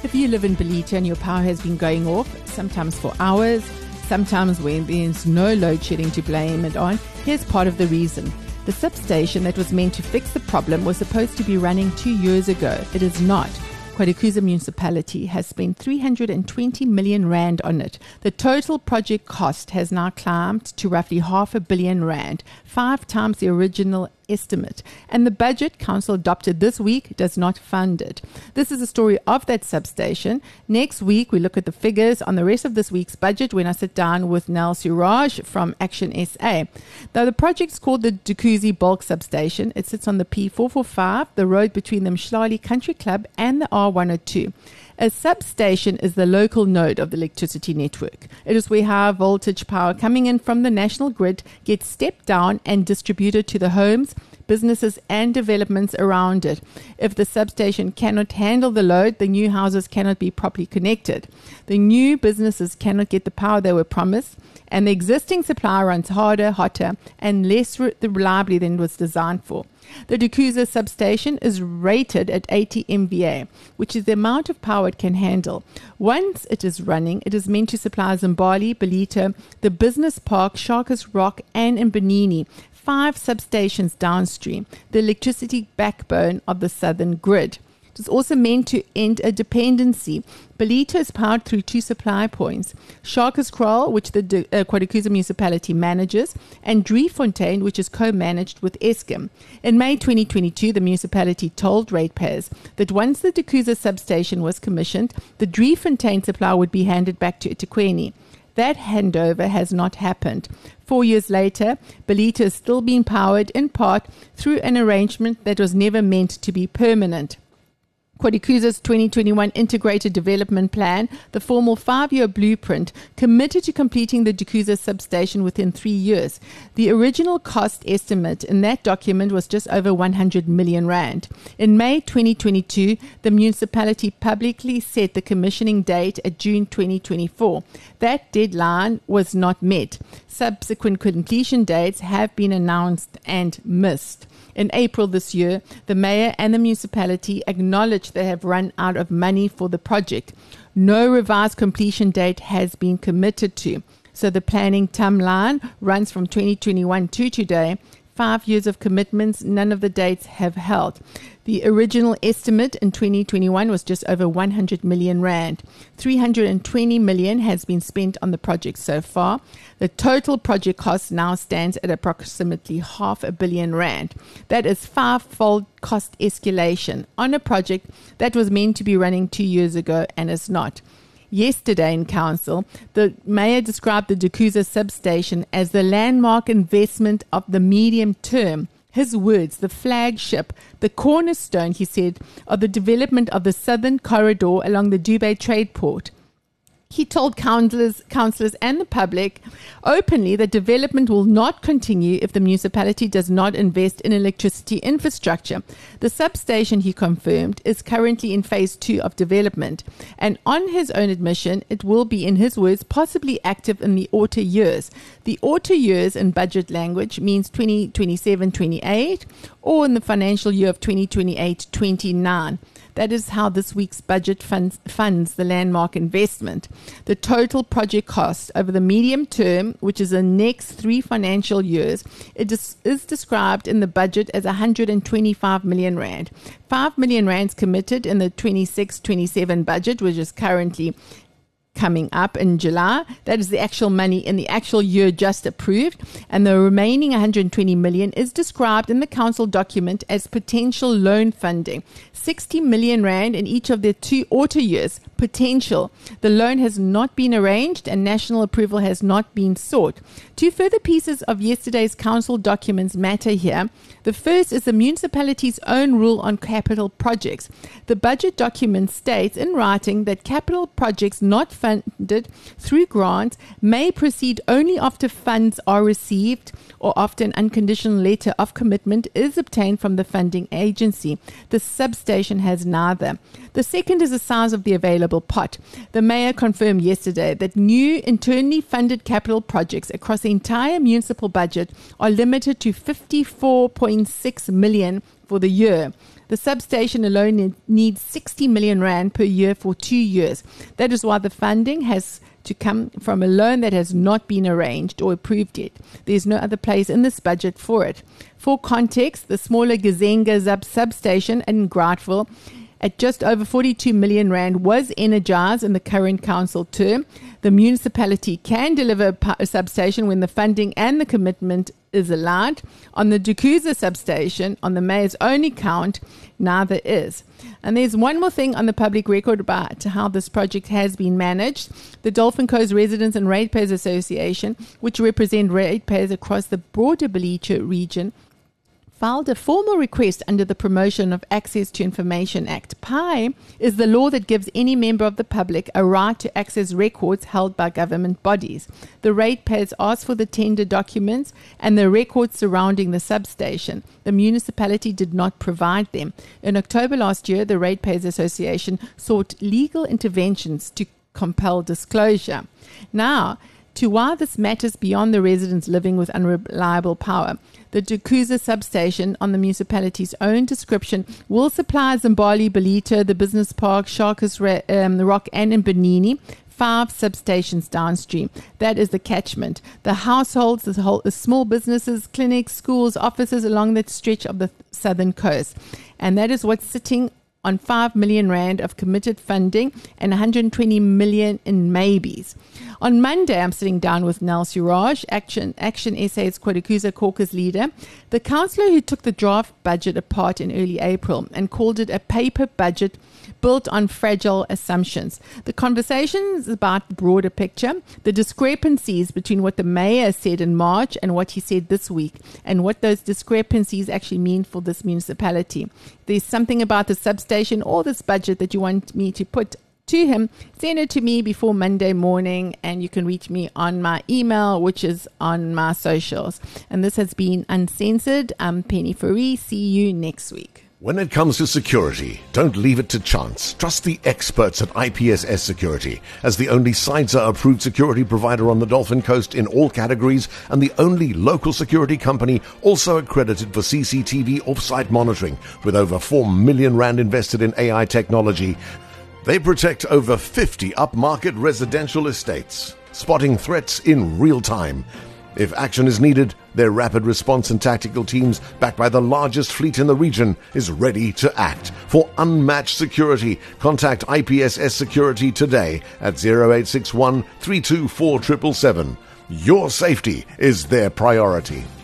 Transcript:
If you live in Belita and your power has been going off, sometimes for hours, sometimes when there's no load shedding to blame it on, here's part of the reason. The substation that was meant to fix the problem was supposed to be running 2 years ago. It is not. KwaDukuza Municipality has spent 320 million rand on it. The total project cost has now climbed to roughly R500 million, 5 times the original estimate. And the budget council adopted this week does not fund it. This is the story of that substation. Next week, we look at the figures on the rest of this week's budget when I sit down with Nel Suraj from Action SA. Now, the project's called the Dukuzi Bulk Substation. It sits on the P445, the road between the Mhlali Country Club and the R102. A substation is the local node of the electricity network. It is where high voltage power coming in from the national grid gets stepped down and distributed to the homes, businesses and developments around it. If the substation cannot handle the load, the new houses cannot be properly connected. The new businesses cannot get the power they were promised, and the existing supply runs harder, hotter, and less reliably than it was designed for. The Dukuza substation is rated at 80 MVA, which is the amount of power it can handle. Once it is running, it is meant to supply Zimbali, Belita, the Business Park, Sharkers Rock, and Mbanini, 5 substations downstream, the electricity backbone of the southern grid. It is also meant to end a dependency. Belita is powered through 2 supply points, Sharkerskraal, which the KwaDukuza municipality manages, and Driefontein, which is co-managed with Eskom. In May 2022, the municipality told ratepayers that once the Dukuza substation was commissioned, the Driefontein supply would be handed back to eThekwini. That handover has not happened. 4 years later, Belita is still being powered in part through an arrangement that was never meant to be permanent. KwaDukuza's 2021 Integrated Development Plan, the formal 5-year blueprint, committed to completing the Dukuza substation within 3 years. The original cost estimate in that document was just over 100 million rand. In May 2022, the municipality publicly set the commissioning date at June 2024. That deadline was not met. Subsequent completion dates have been announced and missed. In April this year, the mayor and the municipality acknowledged they have run out of money for the project. No revised completion date has been committed to. So the planning timeline runs from 2021 to today. 5 years of commitments, none of the dates have held. The original estimate in 2021 was just over 100 million rand. 320 million has been spent on the project so far. The total project cost now stands at approximately R500 million. That is 5-fold cost escalation on a project that was meant to be running 2 years ago and is not. Yesterday in council, the mayor described the Dukuza substation as the landmark investment of the medium term. His words, the flagship, the cornerstone, he said, of the development of the southern corridor along the Dubai trade port. He told councillors and the public openly that development will not continue if the municipality does not invest in electricity infrastructure. The substation, he confirmed, is currently in phase 2 of development. And on his own admission, it will be, in his words, possibly active in the autumn years. The autumn years in budget language means 2027-28 or in the financial year of 2028-29. That is how this week's budget funds the landmark investment. The total project cost over the medium term, which is the next 3 financial years, is described in the budget as 125 million rand. 5 million rands committed in the 26-27 budget, which is currently coming up in July. That is the actual money in the actual year just approved, and the remaining 120 million is described in the council document as potential loan funding. 60 million rand in each of the 2 autumn years, potential. The loan has not been arranged and national approval has not been sought. 2 further pieces of yesterday's council documents matter here. The first is the municipality's own rule on capital projects. The budget document states in writing that capital projects not funded through grants may proceed only after funds are received or after an unconditional letter of commitment is obtained from the funding agency. The substation has neither. The second is the size of the available pot. The mayor confirmed yesterday that new internally funded capital projects across the entire municipal budget are limited to 54.6 million for the year. The substation alone needs 60 million rand per year for 2 years. That is why the funding has to come from a loan that has not been arranged or approved yet. There's no other place in this budget for it. For context, the smaller Gazenga substation in Graatville at just over 42 million rand was energized in the current council term. The municipality can deliver a substation when the funding and the commitment is allowed. On the Dukuza substation, on the mayor's only count, neither is. And there's one more thing on the public record about how this project has been managed. The Dolphin Coast Residents and Ratepayers Association, which represent ratepayers across the broader Belice region, filed a formal request under the Promotion of Access to Information Act. PI is the law that gives any member of the public a right to access records held by government bodies. The ratepayers asked for the tender documents and the records surrounding the substation. The municipality did not provide them. In October last year, the Ratepayers Association sought legal interventions to compel disclosure. Now, to why this matters beyond the residents living with unreliable power. The Dukuza substation on the municipality's own description will supply Zimbali, Belito, the Business Park, Sharkus Rock and Mbenini, 5 substations downstream. That is the catchment. The households, the small businesses, clinics, schools, offices along that stretch of the southern coast. And that is what's sitting on 5 million rand of committed funding and 120 million in maybes. On Monday, I'm sitting down with Nel Suraj, Action SA's Kwadukuza caucus leader, the councillor who took the draft budget apart in early April and called it a paper budget built on fragile assumptions. The conversation is about the broader picture, the discrepancies between what the mayor said in March and what he said this week, and what those discrepancies actually mean for this municipality. There's something about the substation or this budget that you want me to put to him, send it to me before Monday morning, and you can reach me on my email, which is on my socials. And this has been Uncensored. I'm Penny Fourie. See you next week. When it comes to security, don't leave it to chance. Trust the experts at IPSS Security as the only SIDSA-approved security provider on the Dolphin Coast in all categories and the only local security company also accredited for CCTV off-site monitoring with over 4 million rand invested in AI technology. They protect over 50 upmarket residential estates, spotting threats in real time. If action is needed, their rapid response and tactical teams, backed by the largest fleet in the region, is ready to act. For unmatched security, contact IPSS Security today at 0861 324 777. Your safety is their priority.